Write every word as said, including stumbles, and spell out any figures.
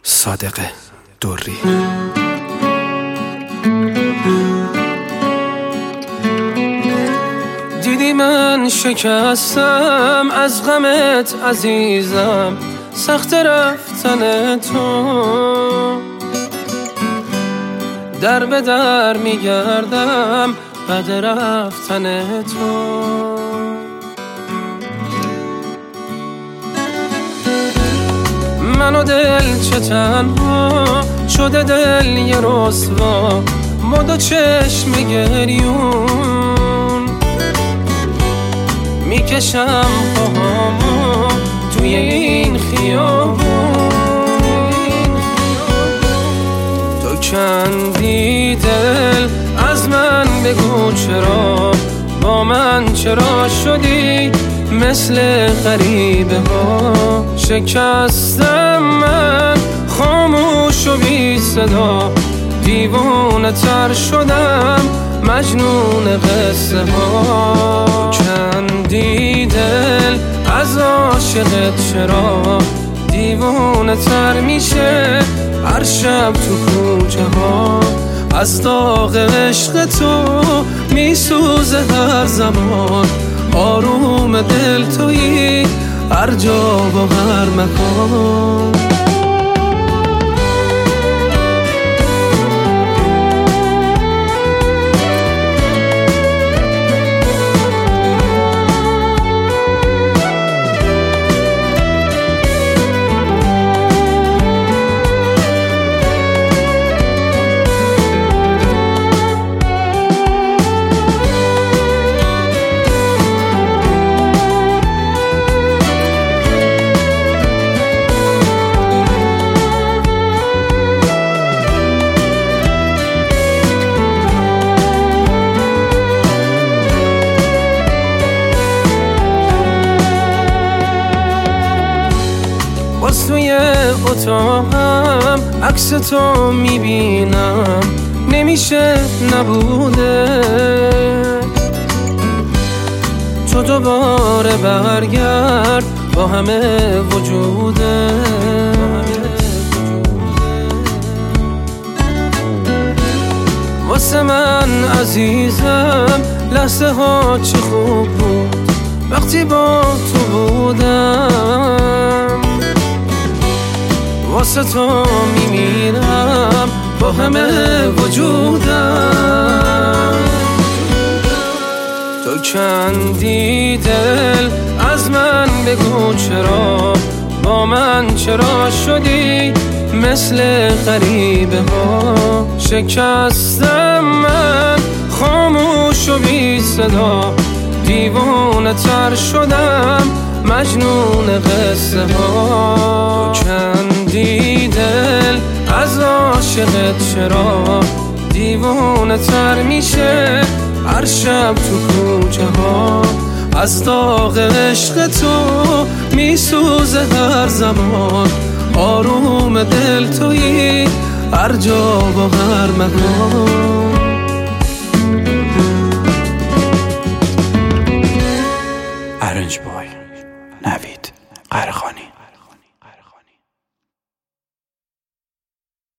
صادق دوری. دیدی من شکستم از غمت عزیزم، سخت رفتن تو در به در میگردم بعد رفتن تو. من و دل چه تنها شده، دل یه رسوا ما دو چشم گریون، میکشم پاهامو توی این خیابون. تو کندی دل از من، بگو چرا با من چرا شدی مثل غریبه ها. شکستم من خاموش و بی صدا، دیوانه تر شدم مجنون قصه ها. کندی دل از عاشقت، چرا دیوانه تر میشه هر شب تو کوچه ها. از داغ عشق تو میسوزه هر زمان، آروم دل تویی هر جا و هر مکان. باز توی اتاقم عکس تو میبینم، نمیشه نبوده تو دوباره برگرد با همه وجوده. واسه من عزیزم لحظه ها چه خوب بود وقتی با تو بودم. واسه تو میمیرم با همه وجودم. تو کندی دل از من، بگو چرا با من چرا شدی مثل غریبه ها. شکستم من خاموش و بی صدا، دیوانه تر شدم مجنون قصه ها. تو کندی دل از عاشقت، چرا دیوانه تر میشه هر شب تو کوچه ها. از داغ عشق تو میسوزه هر زمان، آروم دل تویی هر جا و هر مکان.